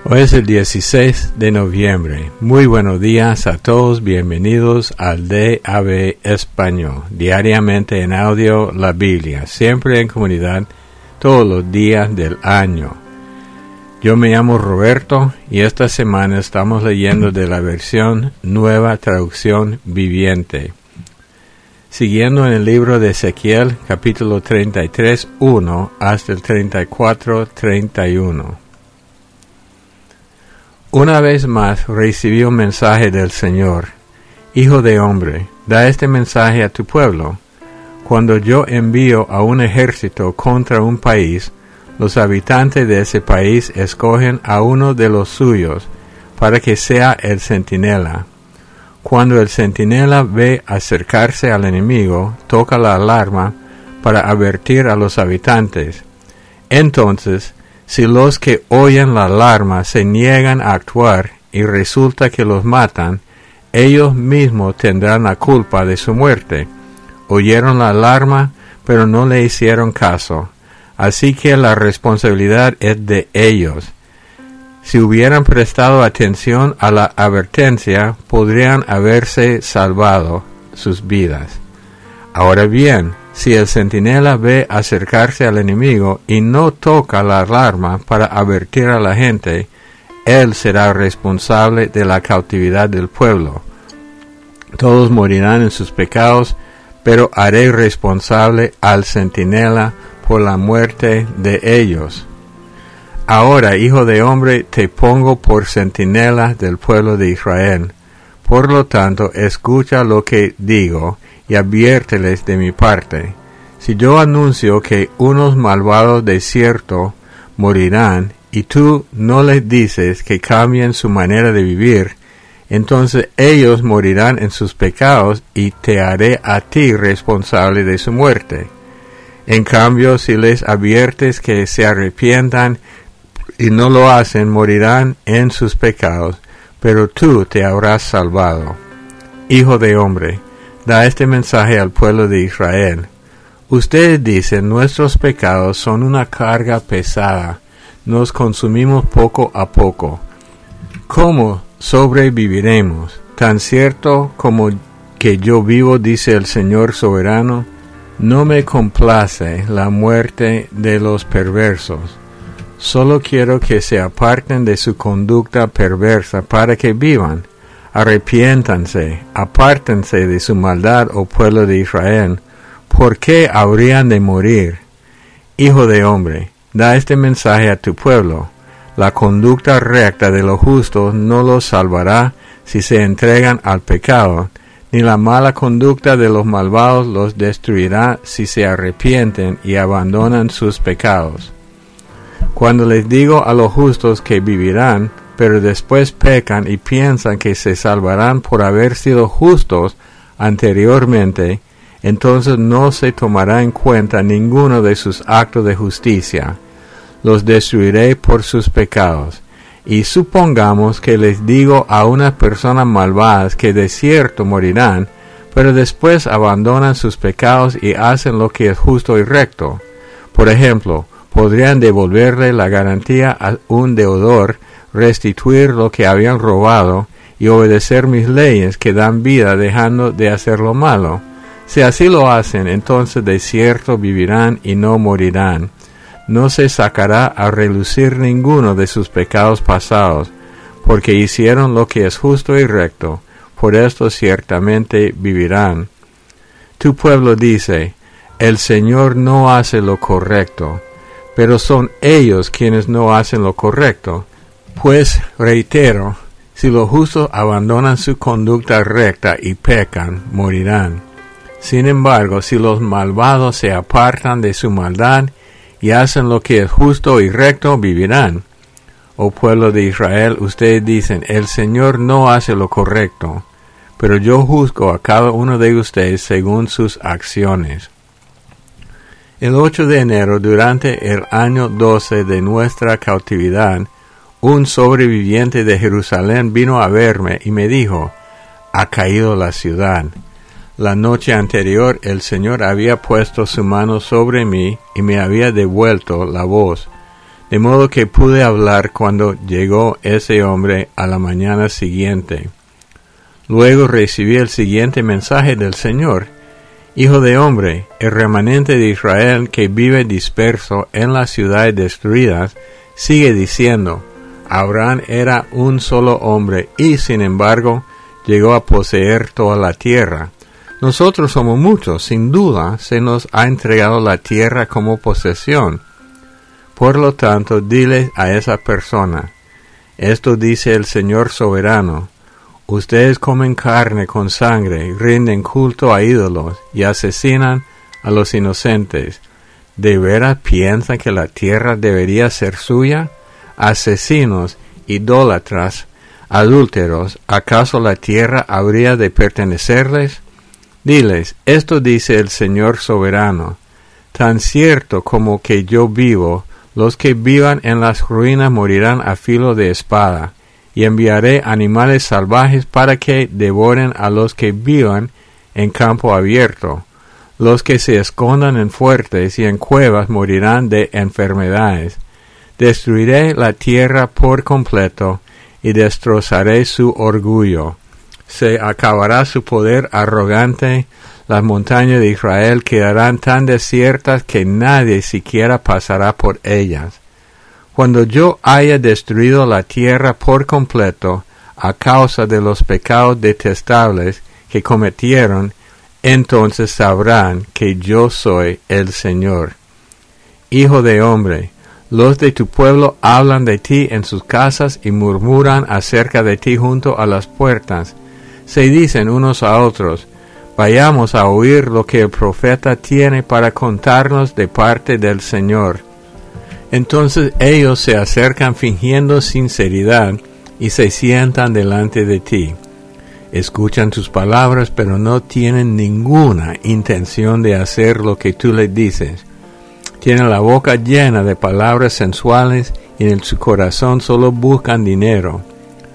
Hoy es el 16 de noviembre. Muy buenos días a todos. Bienvenidos al DAB Español. Diariamente en audio la Biblia. Siempre en comunidad, todos los días del año. Yo me llamo Roberto y esta semana estamos leyendo de la versión Nueva Traducción Viviente. Siguiendo en el libro de Ezequiel, capítulo 33, 1 hasta el 34, 31. Una vez más recibí un mensaje del Señor. Hijo de hombre, da este mensaje a tu pueblo. Cuando yo envío a un ejército contra un país, los habitantes de ese país escogen a uno de los suyos para que sea el centinela. Cuando el centinela ve acercarse al enemigo, toca la alarma para advertir a los habitantes. Entonces, si los que oyen la alarma se niegan a actuar y resulta que los matan, ellos mismos tendrán la culpa de su muerte. Oyeron la alarma, pero no le hicieron caso. Así que la responsabilidad es de ellos. Si hubieran prestado atención a la advertencia, podrían haberse salvado sus vidas. Ahora bien, si el centinela ve acercarse al enemigo y no toca la alarma para advertir a la gente, él será responsable de la cautividad del pueblo. Todos morirán en sus pecados, pero haré responsable al centinela por la muerte de ellos. Ahora, hijo de hombre, te pongo por centinela del pueblo de Israel. Por lo tanto, escucha lo que digo y adviérteles de mi parte. Si yo anuncio que unos malvados de cierto morirán, y tú no les dices que cambien su manera de vivir, entonces ellos morirán en sus pecados y te haré a ti responsable de su muerte. En cambio, si les adviertes que se arrepientan y no lo hacen, morirán en sus pecados, pero tú te habrás salvado. Hijo de hombre, da este mensaje al pueblo de Israel. Ustedes dicen, nuestros pecados son una carga pesada, nos consumimos poco a poco. ¿Cómo sobreviviremos? Tan cierto como que yo vivo, dice el Señor soberano, no me complace la muerte de los perversos. Solo quiero que se aparten de su conducta perversa para que vivan. Arrepiéntanse, apártense de su maldad, oh pueblo de Israel. ¿Por qué habrían de morir? Hijo de hombre, da este mensaje a tu pueblo. La conducta recta de los justos no los salvará si se entregan al pecado, ni la mala conducta de los malvados los destruirá si se arrepienten y abandonan sus pecados. Cuando les digo a los justos que vivirán, pero después pecan y piensan que se salvarán por haber sido justos anteriormente, entonces no se tomará en cuenta ninguno de sus actos de justicia. Los destruiré por sus pecados. Y supongamos que les digo a unas personas malvadas que de cierto morirán, pero después abandonan sus pecados y hacen lo que es justo y recto. Por ejemplo, podrían devolverle la garantía a un deudor, restituir lo que habían robado y obedecer mis leyes que dan vida dejando de hacer lo malo. Si así lo hacen, entonces de cierto vivirán y no morirán. No se sacará a relucir ninguno de sus pecados pasados, porque hicieron lo que es justo y recto. Por esto ciertamente vivirán. Tu pueblo dice, el Señor no hace lo correcto, pero son ellos quienes no hacen lo correcto. Pues reitero, si los justos abandonan su conducta recta y pecan, morirán. Sin embargo, si los malvados se apartan de su maldad y hacen lo que es justo y recto, vivirán. Oh pueblo de Israel, ustedes dicen, el Señor no hace lo correcto, pero yo juzgo a cada uno de ustedes según sus acciones. El 8 de enero, durante el año 12 de nuestra cautividad, un sobreviviente de Jerusalén vino a verme y me dijo, ha caído la ciudad. La noche anterior el Señor había puesto su mano sobre mí y me había devuelto la voz. de modo que pude hablar cuando llegó ese hombre a la mañana siguiente. Luego recibí el siguiente mensaje del Señor: Hijo de hombre, el remanente de Israel que vive disperso en las ciudades destruidas, sigue diciendo: Abraham era un solo hombre y, sin embargo, llegó a poseer toda la tierra. Nosotros somos muchos, sin duda, se nos ha entregado la tierra como posesión. Por lo tanto, diles a esa persona: Esto dice el Señor soberano: Ustedes comen carne con sangre, rinden culto a ídolos y asesinan a los inocentes. ¿De veras piensan que la tierra debería ser suya? Asesinos, idólatras, adúlteros, ¿acaso la tierra habría de pertenecerles? Diles: Esto dice el Señor soberano: Tan cierto como que yo vivo, los que vivan en las ruinas morirán a filo de espada, y enviaré animales salvajes para que devoren a los que vivan en campo abierto. Los que se escondan en fuertes y en cuevas morirán de enfermedades. Destruiré la tierra por completo y destrozaré su orgullo. Se acabará su poder arrogante. Las montañas de Israel quedarán tan desiertas que nadie siquiera pasará por ellas. Cuando yo haya destruido la tierra por completo a causa de los pecados detestables que cometieron, entonces sabrán que yo soy el Señor. Hijo de hombre, los de tu pueblo hablan de ti en sus casas y murmuran acerca de ti junto a las puertas. Se dicen unos a otros: Vayamos a oír lo que el profeta tiene para contarnos de parte del Señor. Entonces ellos se acercan fingiendo sinceridad y se sientan delante de ti. Escuchan tus palabras, pero no tienen ninguna intención de hacer lo que tú les dices. Tienen la boca llena de palabras sensuales y en su corazón solo buscan dinero.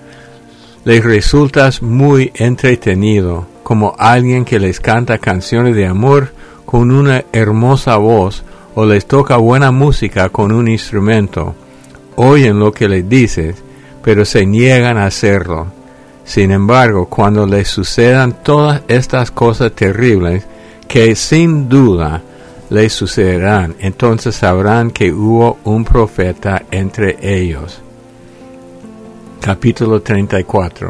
Les resultas muy entretenido, como alguien que les canta canciones de amor con una hermosa voz, o les toca buena música con un instrumento. Oyen lo que les dices, pero se niegan a hacerlo. Sin embargo, cuando les sucedan todas estas cosas terribles, que sin duda les sucederán, entonces sabrán que hubo un profeta entre ellos. Capítulo 34.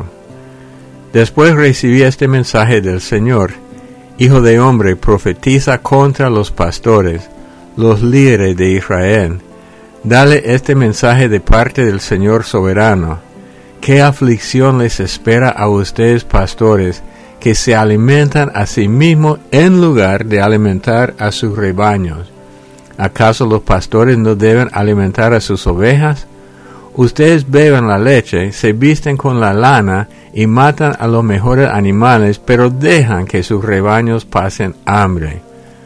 Después recibí este mensaje del Señor: Hijo de hombre, profetiza contra los pastores, los líderes de Israel. Dale este mensaje de parte del Señor soberano: ¿Qué aflicción les espera a ustedes, pastores, que se alimentan a sí mismos en lugar de alimentar a sus rebaños? ¿Acaso los pastores no deben alimentar a sus ovejas? Ustedes beben la leche, se visten con la lana y matan a los mejores animales, pero dejan que sus rebaños pasen hambre.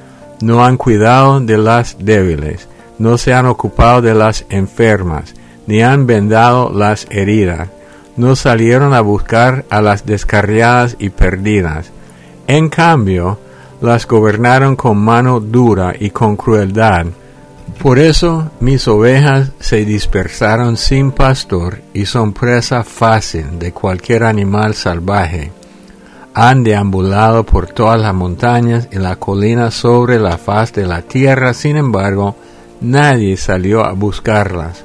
No han cuidado de las débiles, no se han ocupado de las enfermas, ni han vendado las heridas. No salieron a buscar a las descarriadas y perdidas. En cambio, las gobernaron con mano dura y con crueldad. Por eso mis ovejas se dispersaron sin pastor y son presa fácil de cualquier animal salvaje. Han deambulado por todas las montañas y las colinas sobre la faz de la tierra, sin embargo, nadie salió a buscarlas.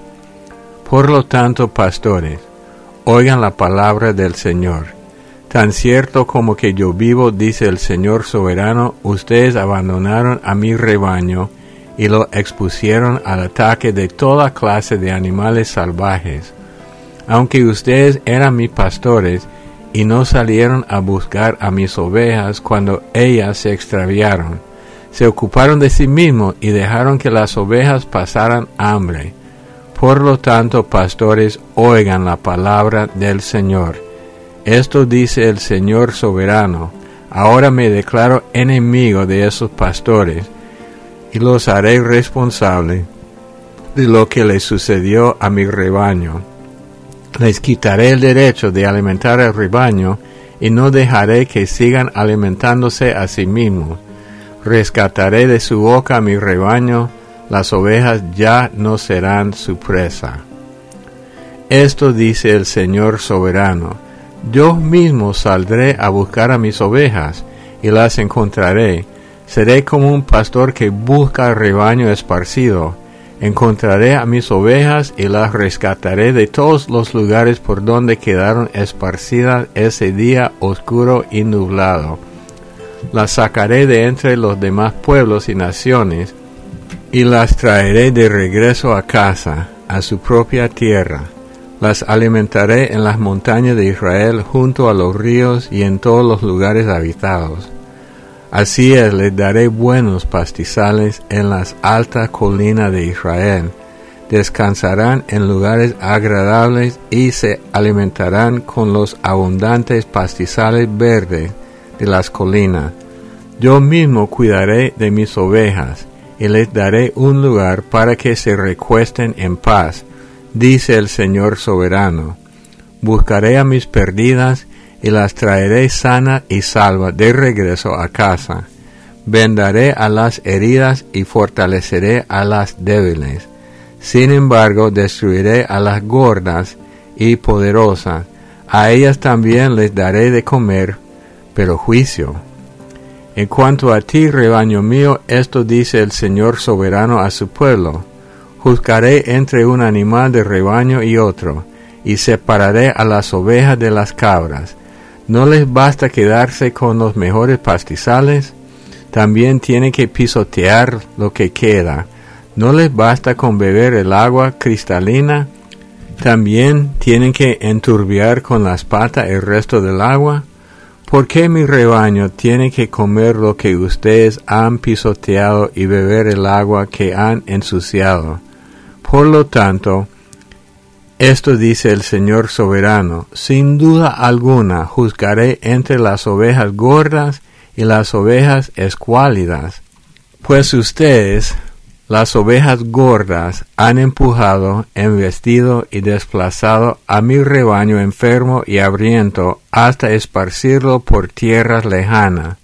Por lo tanto, pastores, oigan la palabra del Señor. Tan cierto como que yo vivo, dice el Señor soberano, ustedes abandonaron a mi rebaño y lo expusieron al ataque de toda clase de animales salvajes. Aunque ustedes eran mis pastores y no salieron a buscar a mis ovejas cuando ellas se extraviaron, se ocuparon de sí mismos y dejaron que las ovejas pasaran hambre. Por lo tanto, pastores, oigan la palabra del Señor. Esto dice el Señor soberano: ahora me declaro enemigo de esos pastores y los haré responsable de lo que les sucedió a mi rebaño. Les quitaré el derecho de alimentar al rebaño y no dejaré que sigan alimentándose a sí mismos. Rescataré de su boca a mi rebaño, las ovejas ya no serán su presa. Esto dice el Señor soberano: yo mismo saldré a buscar a mis ovejas, y las encontraré. Seré como un pastor que busca al rebaño esparcido. Encontraré a mis ovejas y las rescataré de todos los lugares por donde quedaron esparcidas ese día oscuro y nublado. Las sacaré de entre los demás pueblos y naciones, y las traeré de regreso a casa, a su propia tierra. Las alimentaré en las montañas de Israel, junto a los ríos y en todos los lugares habitados. Así es, les daré buenos pastizales en las altas colinas de Israel. Descansarán en lugares agradables y se alimentarán con los abundantes pastizales verdes de las colinas. Yo mismo cuidaré de mis ovejas, y les daré un lugar para que se recuesten en paz, dice el Señor soberano. Buscaré a mis perdidas, y las traeré sanas y salvas de regreso a casa. Vendaré a las heridas y fortaleceré a las débiles. Sin embargo, destruiré a las gordas y poderosas. A ellas también les daré de comer, pero juicio. En cuanto a ti, rebaño mío, esto dice el Señor soberano a su pueblo: juzgaré entre un animal de rebaño y otro, y separaré a las ovejas de las cabras. ¿No les basta quedarse con los mejores pastizales? También tienen que pisotear lo que queda. ¿No les basta con beber el agua cristalina? También tienen que enturbiar con las patas el resto del agua. ¿Por qué mi rebaño tiene que comer lo que ustedes han pisoteado y beber el agua que han ensuciado? Por lo tanto, esto dice el Señor soberano: sin duda alguna juzgaré entre las ovejas gordas y las ovejas escuálidas, pues ustedes, las ovejas gordas, han empujado, embestido y desplazado a mi rebaño enfermo y hambriento hasta esparcirlo por tierras lejanas.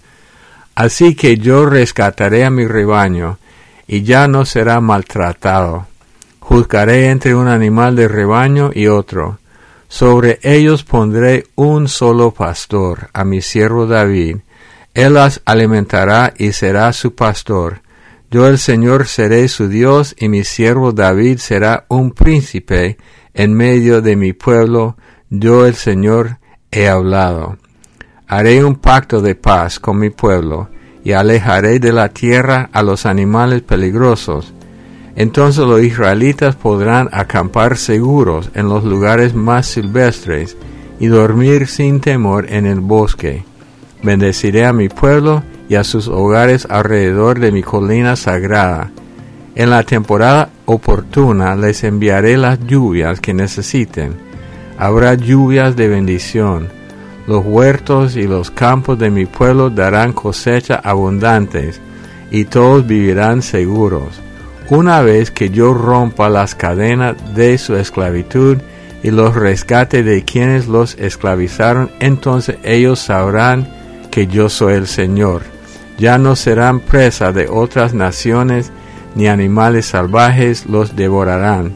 Así que yo rescataré a mi rebaño, y ya no será maltratado. Juzgaré entre un animal de rebaño y otro. Sobre ellos pondré un solo pastor, a mi siervo David. Él las alimentará y será su pastor. Yo el Señor seré su Dios, y mi siervo David será un príncipe en medio de mi pueblo. Yo el Señor he hablado. Haré un pacto de paz con mi pueblo, y alejaré de la tierra a los animales peligrosos. Entonces los israelitas podrán acampar seguros en los lugares más silvestres y dormir sin temor en el bosque. Bendeciré a mi pueblo y a sus hogares alrededor de mi colina sagrada. En la temporada oportuna les enviaré las lluvias que necesiten. Habrá lluvias de bendición. Los huertos y los campos de mi pueblo darán cosechas abundantes, y todos vivirán seguros. Una vez que yo rompa las cadenas de su esclavitud y los rescate de quienes los esclavizaron, entonces ellos sabrán que yo soy el Señor. Ya no serán presa de otras naciones, ni animales salvajes los devorarán.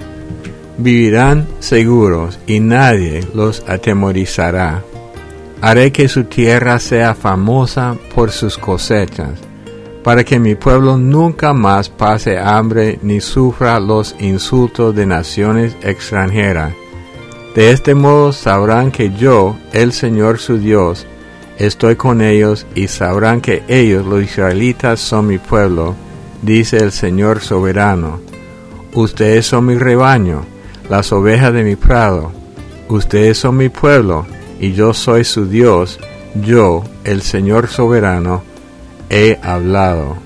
Vivirán seguros y nadie los atemorizará. Haré que su tierra sea famosa por sus cosechas, para que mi pueblo nunca más pase hambre ni sufra los insultos de naciones extranjeras. De este modo sabrán que yo, el Señor su Dios, estoy con ellos, y sabrán que ellos, los israelitas, son mi pueblo, dice el Señor soberano. Ustedes son mi rebaño, las ovejas de mi prado. Ustedes son mi pueblo, y yo soy su Dios. Yo, el Señor soberano, he hablado.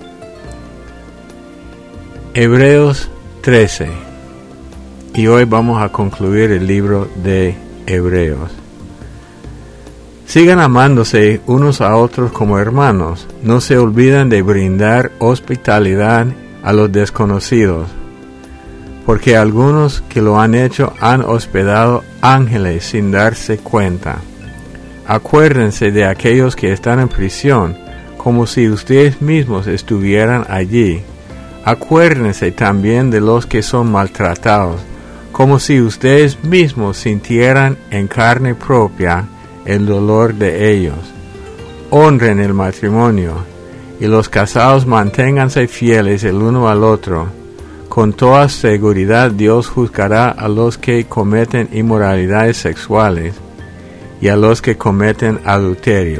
Hebreos 13. Y hoy vamos a concluir el libro de Hebreos. Sigan amándose unos a otros como hermanos. No se olviden de brindar hospitalidad a los desconocidos, porque algunos que lo han hecho han hospedado ángeles sin darse cuenta. Acuérdense de aquellos que están en prisión, como si ustedes mismos estuvieran allí. Acuérdense también de los que son maltratados, como si ustedes mismos sintieran en carne propia el dolor de ellos. Honren el matrimonio, y los casados manténganse fieles el uno al otro. Con toda seguridad Dios juzgará a los que cometen inmoralidades sexuales y a los que cometen adulterio.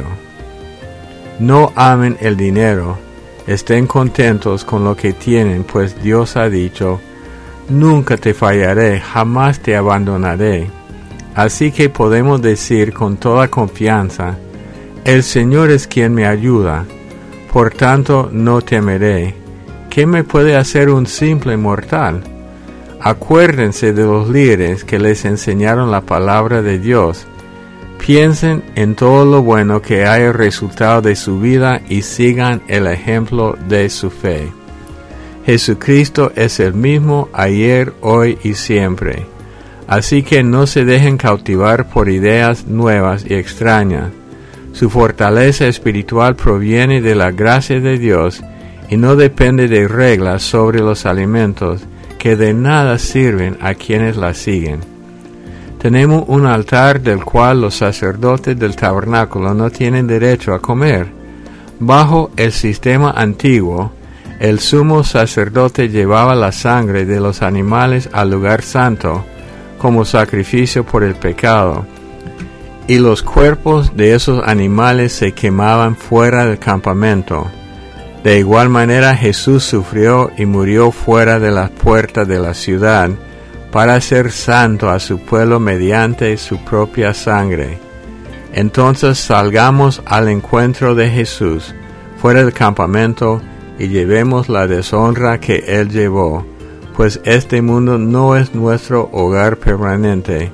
No amen el dinero, estén contentos con lo que tienen, pues Dios ha dicho, nunca te fallaré, jamás te abandonaré. Así que podemos decir con toda confianza, el Señor es quien me ayuda, por tanto no temeré. ¿Qué me puede hacer un simple mortal? Acuérdense de los líderes que les enseñaron la palabra de Dios. Piensen en todo lo bueno que haya resultado de su vida y sigan el ejemplo de su fe. Jesucristo es el mismo ayer, hoy y siempre. Así que no se dejen cautivar por ideas nuevas y extrañas. Su fortaleza espiritual proviene de la gracia de Dios y no depende de reglas sobre los alimentos que de nada sirven a quienes la siguen. Tenemos un altar del cual los sacerdotes del tabernáculo no tienen derecho a comer. Bajo el sistema antiguo, el sumo sacerdote llevaba la sangre de los animales al lugar santo como sacrificio por el pecado, y los cuerpos de esos animales se quemaban fuera del campamento. De igual manera Jesús sufrió y murió fuera de las puertas de la ciudad para hacer santo a su pueblo mediante su propia sangre. Entonces salgamos al encuentro de Jesús fuera del campamento y llevemos la deshonra que Él llevó, pues este mundo no es nuestro hogar permanente.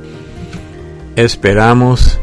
Esperamos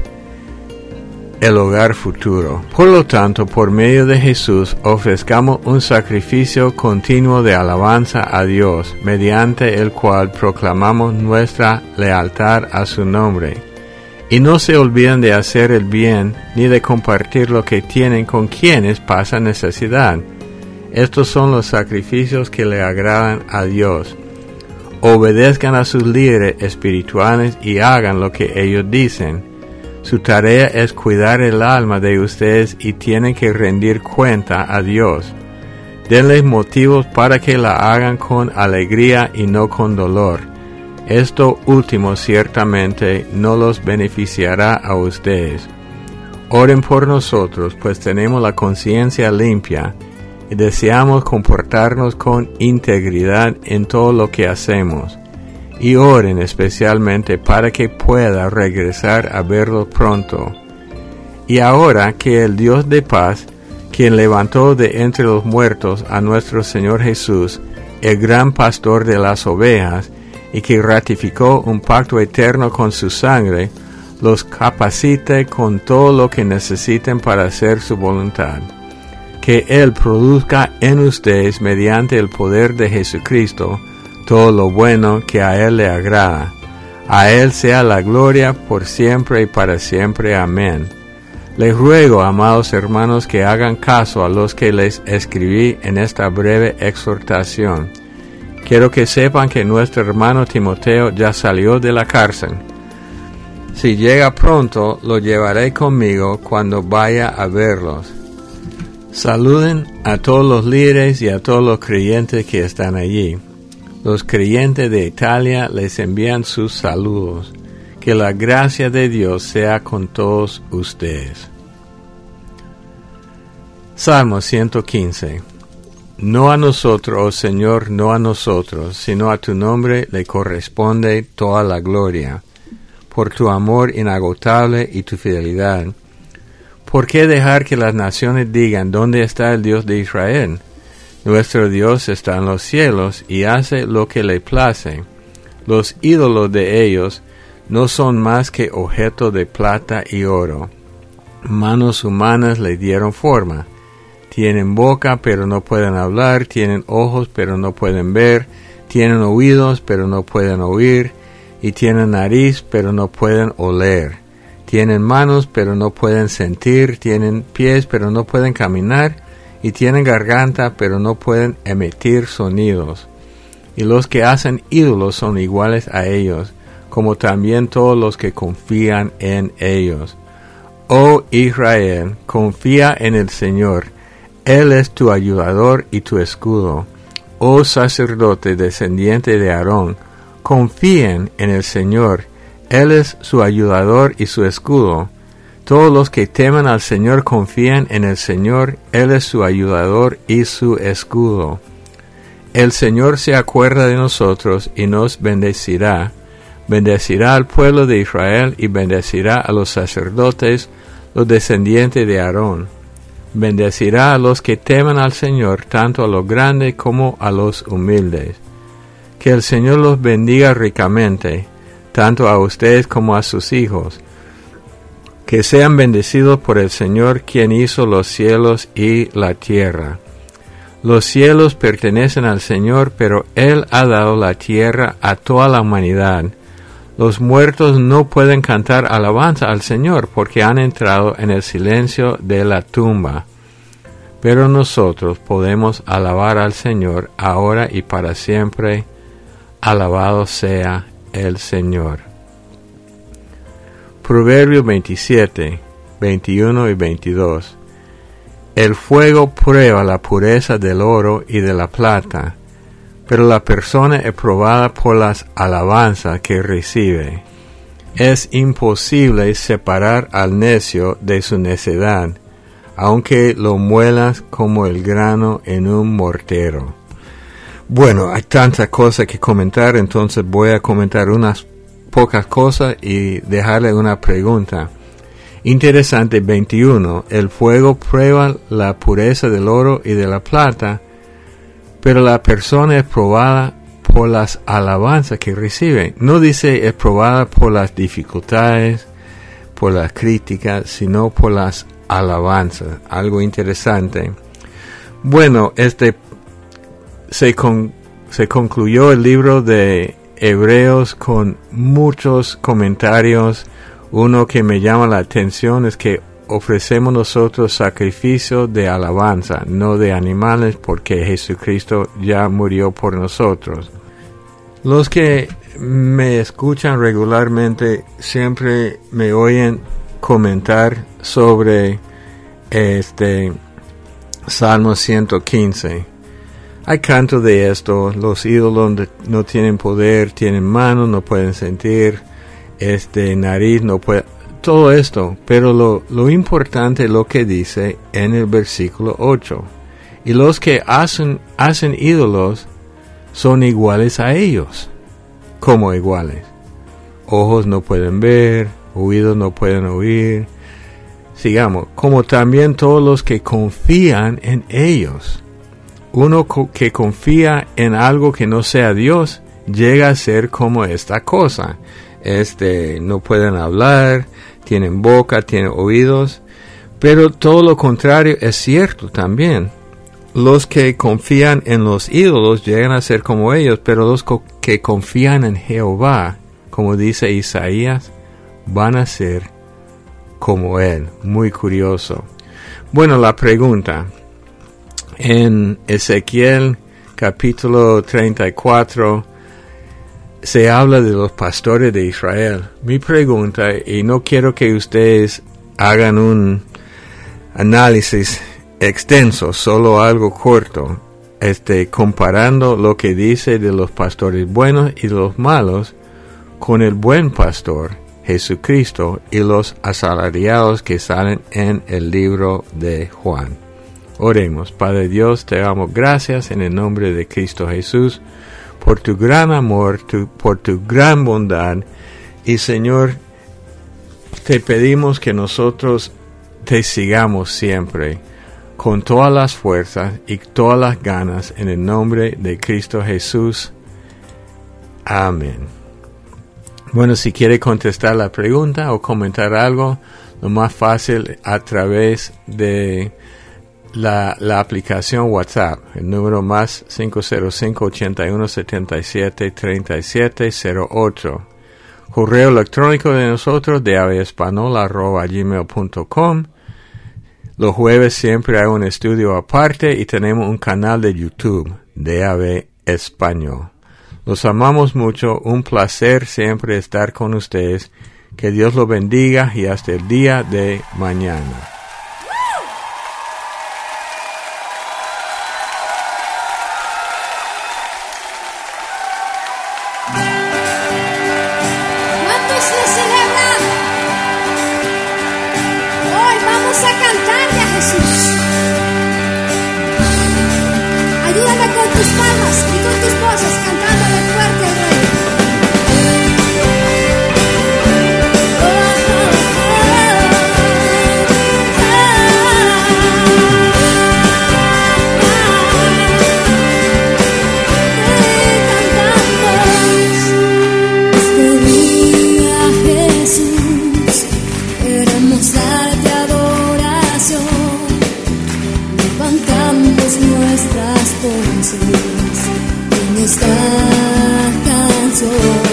el hogar futuro. Por lo tanto, por medio de Jesús, ofrezcamos un sacrificio continuo de alabanza a Dios, mediante el cual proclamamos nuestra lealtad a su nombre. Y no se olviden de hacer el bien, ni de compartir lo que tienen con quienes pasan necesidad. Estos son los sacrificios que le agradan a Dios. Obedezcan a sus líderes espirituales y hagan lo que ellos dicen. Su tarea es cuidar el alma de ustedes y tienen que rendir cuenta a Dios. Denles motivos para que la hagan con alegría y no con dolor. Esto último ciertamente no los beneficiará a ustedes. Oren por nosotros, pues tenemos la conciencia limpia y deseamos comportarnos con integridad en todo lo que hacemos. Y oren especialmente para que pueda regresar a verlo pronto. Y ahora que el Dios de paz, quien levantó de entre los muertos a nuestro Señor Jesús, el gran pastor de las ovejas, y que ratificó un pacto eterno con su sangre, los capacite con todo lo que necesiten para hacer su voluntad. Que Él produzca en ustedes mediante el poder de Jesucristo, todo lo bueno que a Él le agrada. A Él sea la gloria por siempre y para siempre. Amén. Les ruego, amados hermanos, que hagan caso a los que les escribí en esta breve exhortación. Quiero que sepan que nuestro hermano Timoteo ya salió de la cárcel. Si llega pronto, lo llevaré conmigo cuando vaya a verlos. Saluden a todos los líderes y a todos los creyentes que están allí. Los creyentes de Italia les envían sus saludos. Que la gracia de Dios sea con todos ustedes. Salmo 115. No a nosotros, oh Señor, no a nosotros, sino a tu nombre le corresponde toda la gloria, por tu amor inagotable y tu fidelidad. ¿Por qué dejar que las naciones digan dónde está el Dios de Israel? Nuestro Dios está en los cielos y hace lo que le place. Los ídolos de ellos no son más que objeto de plata y oro. Manos humanas le dieron forma. Tienen boca pero no pueden hablar, tienen ojos pero no pueden ver, tienen oídos pero no pueden oír, y tienen nariz pero no pueden oler. Tienen manos pero no pueden sentir, tienen pies pero no pueden caminar, y tienen garganta, pero no pueden emitir sonidos. Y los que hacen ídolos son iguales a ellos, como también todos los que confían en ellos. Oh Israel, confía en el Señor. Él es tu ayudador y tu escudo. Oh sacerdote descendiente de Aarón, confíen en el Señor. Él es su ayudador y su escudo. Todos los que temen al Señor confían en el Señor. Él es su ayudador y su escudo. El Señor se acuerda de nosotros y nos bendecirá. Bendecirá al pueblo de Israel y bendecirá a los sacerdotes, los descendientes de Aarón. Bendecirá a los que temen al Señor, tanto a los grandes como a los humildes. Que el Señor los bendiga ricamente, tanto a ustedes como a sus hijos. Que sean bendecidos por el Señor, quien hizo los cielos y la tierra. Los cielos pertenecen al Señor, pero Él ha dado la tierra a toda la humanidad. Los muertos no pueden cantar alabanza al Señor porque han entrado en el silencio de la tumba. Pero nosotros podemos alabar al Señor ahora y para siempre. Alabado sea el Señor. Proverbios 27, 21 y 22. El fuego prueba la pureza del oro y de la plata, pero la persona es probada por las alabanzas que recibe. Es imposible separar al necio de su necedad, aunque lo muelas como el grano en un mortero. Bueno, hay tantas cosas que comentar, entonces voy a comentar unas pocas cosas y dejarle una pregunta. Interesante 21. El fuego prueba la pureza del oro y de la plata, pero la persona es probada por las alabanzas que recibe. No dice es probada por las dificultades, por las críticas, sino por las alabanzas. Algo interesante. Bueno, se concluyó el libro de Hebreos con muchos comentarios. Uno que me llama la atención es que ofrecemos nosotros sacrificio de alabanza, no de animales, porque Jesucristo ya murió por nosotros. Los que me escuchan regularmente siempre me oyen comentar sobre Salmo 115. Hay canto de esto: los ídolos no tienen poder, tienen manos, no pueden sentir, nariz no puede, todo esto, pero lo importante es lo que dice en el versículo 8. Y los que hacen ídolos son iguales a ellos. ¿Cómo iguales? Ojos no pueden ver, oídos no pueden oír. Sigamos, como también todos los que confían en ellos. Uno que confía en algo que no sea Dios llega a ser como esta cosa. No pueden hablar, tienen boca, tienen oídos, pero todo lo contrario es cierto también. Los que confían en los ídolos llegan a ser como ellos, pero los que confían en Jehová, como dice Isaías, van a ser como Él. Muy curioso. Bueno, la pregunta. En Ezequiel capítulo 34 se habla de los pastores de Israel. Mi pregunta, y no quiero que ustedes hagan un análisis extenso, solo algo corto, comparando lo que dice de los pastores buenos y los malos con el buen pastor, Jesucristo, y los asalariados que salen en el libro de Juan. Oremos. Padre Dios, te damos gracias en el nombre de Cristo Jesús, por tu gran amor, por tu gran bondad. Y Señor, te pedimos que nosotros te sigamos siempre, con todas las fuerzas y todas las ganas, en el nombre de Cristo Jesús. Amén. Bueno, si quiere contestar la pregunta o comentar algo, lo más fácil a través de la aplicación WhatsApp, el número más 505-8177-3708. Correo electrónico de nosotros de aveespanol@gmail.com. Los jueves siempre hay un estudio aparte y tenemos un canal de YouTube, DAB Español. Los amamos mucho, un placer siempre estar con ustedes. Que Dios los bendiga y hasta el día de mañana. ¿Cuántos le celebran? Hoy vamos a cantarle a Jesús. Ayúdame con tus palmas y con tus voces cantándole fuerte al Rey. En esta canción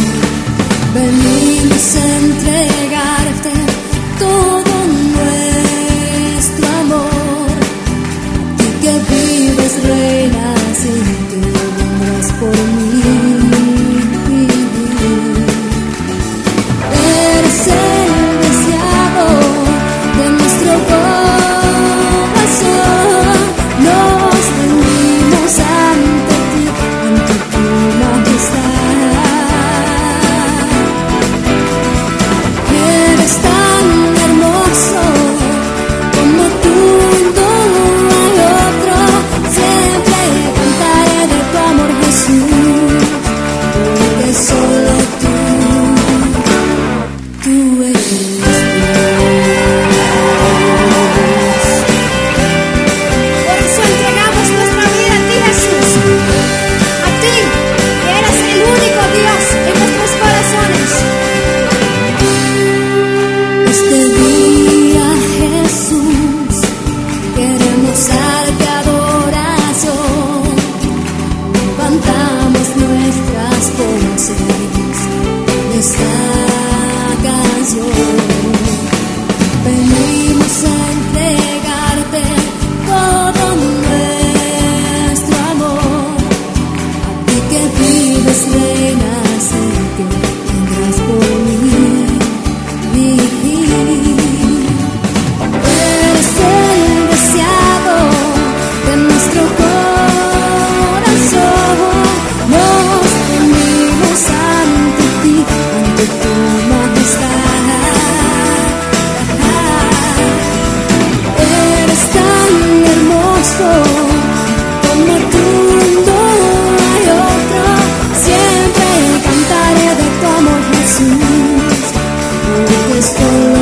venimos a entregarte todo nuestro amor. Tú que vives, reinas y que vendrás por mí. Eres el deseado de nuestro corazón. Nos rendimos ante ti, ante tu majestad. Eres tan hermoso como tú, no hay otro. Siempre cantaré de tu amor, Jesús, porque solo tú eres Dios. Por eso entregamos nuestra vida a ti, Jesús, a ti, que eres el único Dios en nuestros corazones. Este día, Jesús, queremos darte adoración. Levantamos nuestras voces en esta canción. Venimos a entregarte todo nuestro amor. A ti que vives, reinas y que vendrás por mí. Eres el deseado de nuestro corazón. Nos rendimos ante ti, ante tu majestad. Eres tan hermoso como tú, no hay otro. Siempre cantaré de tu amor, Jesús, porque solo